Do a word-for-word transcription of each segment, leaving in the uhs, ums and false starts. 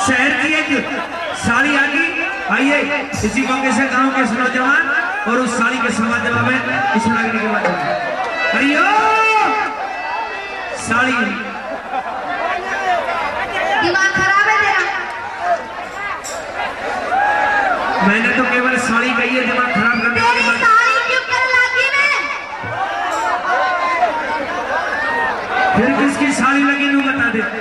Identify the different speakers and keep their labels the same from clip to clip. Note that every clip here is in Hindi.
Speaker 1: शहर की एक साड़ी आ गई। आइए इसी मौके से गांव के नौजवान और उस साड़ी के समाज जवाब में इस नागरिक के माध्यम हरिओ साड़ी
Speaker 2: दिमाग खराब है तेरा।
Speaker 1: मैंने तो केवल साड़ी कही है, दिमाग खराब करने
Speaker 2: तेरी साड़ी क्यों कर लगी मैं?
Speaker 1: फिर किसकी साड़ी लगी तू बता दे।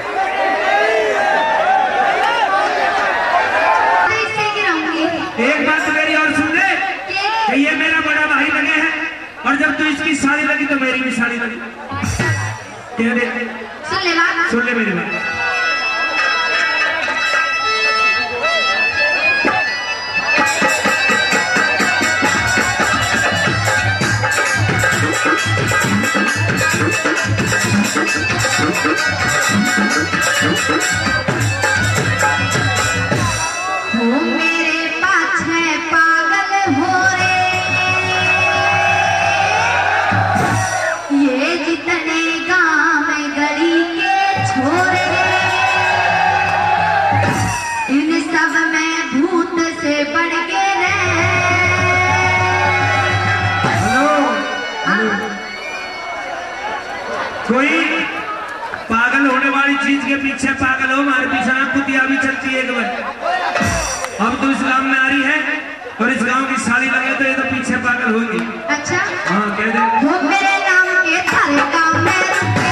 Speaker 1: एक बात मेरी और सुन ले कि ये मेरा बड़ा भाई लगे हैं और जब तू इसकी साड़ी लगी तो मेरी भी साड़ी लगी। क्या दे?
Speaker 2: सुन ले बात,
Speaker 1: सुन ले मेरी बात। कोई पागल होने वाली चीज के पीछे पागल हो, हमारे पीछे कुतिया भी चलती है एक बार। अब तो इस गांव में आ रही है और इस गांव की साड़ी लगे तो ये तो पीछे पागल होगी।
Speaker 2: अच्छा
Speaker 1: हाँ कह दे।
Speaker 2: वो मेरे नाम के थारे काम में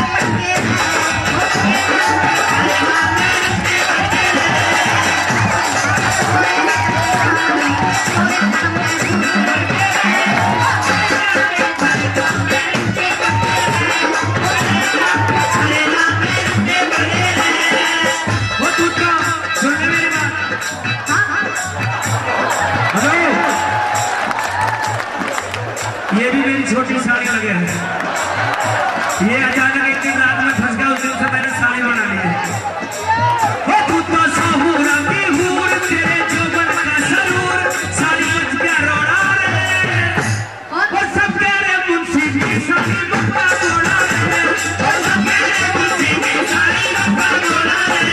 Speaker 1: ये भी मेरी छोटी साड़ी लगे हैं। ये अचानक एक दिन रात में फंस गया, उस दिन से मैंने साड़ी बना ली है। वो तू तो साहूरा की हूर, तेरे जोबन का सरूर, साड़ी बच गया रोड़ा रे। वो सब तेरे मुंशी की साड़ी बप्पा रोड़ा रे। वो सब तेरे मुंशी की साड़ी बप्पा रोड़ा रे।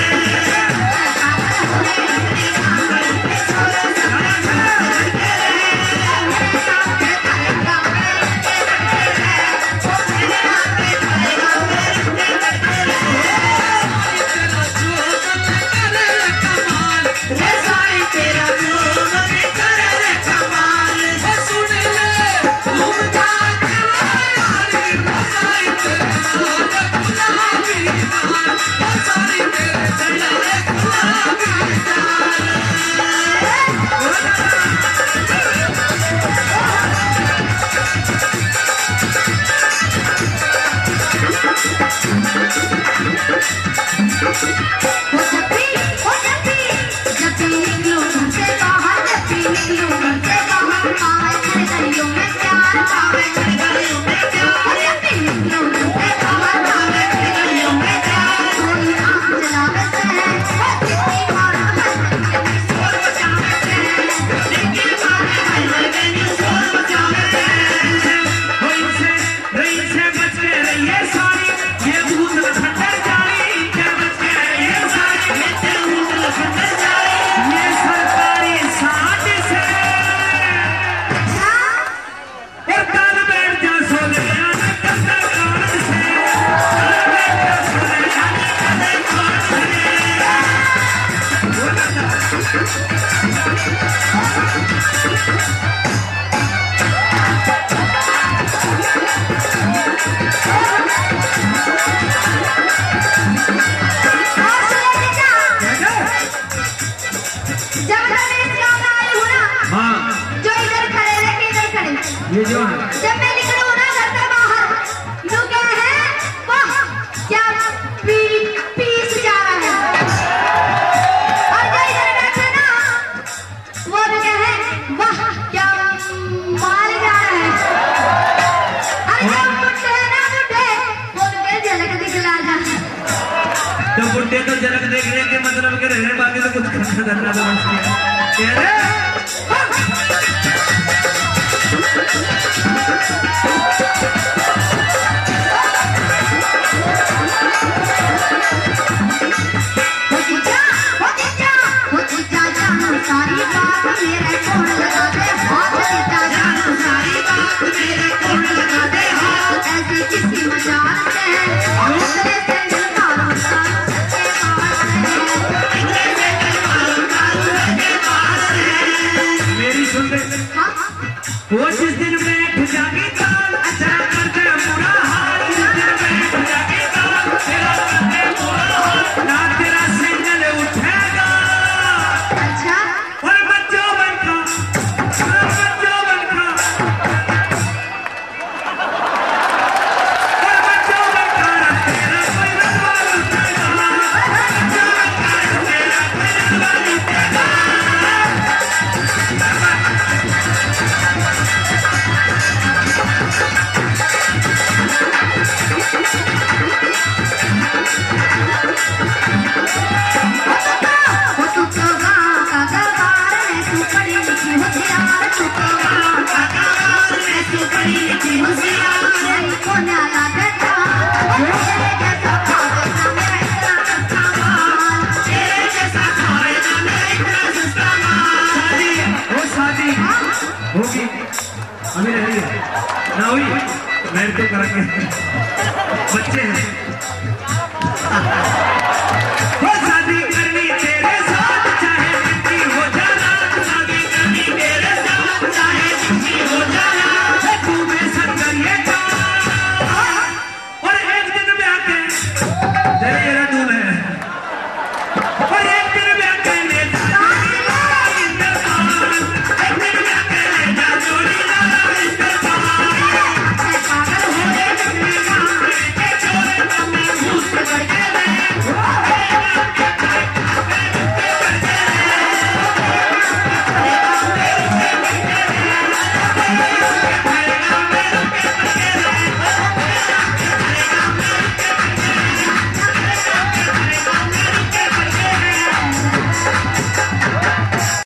Speaker 1: ये जो है
Speaker 2: जब मैं निकलूं ना घर से बाहर, लोग क्या है वाह क्या पी पीस जा रहा है, और जो इधर बैठे ना वो भी क्या है वाह क्या मार जा रहा है। अरे जब बुड्ढे ना बुड्ढे वो भी झलक दिखला जा।
Speaker 1: तो बुड्ढे तो झलक देखने के मतलब के रहने बाकी तो कुछ करना धरना तो बच गया।
Speaker 2: वो
Speaker 1: करेंगे।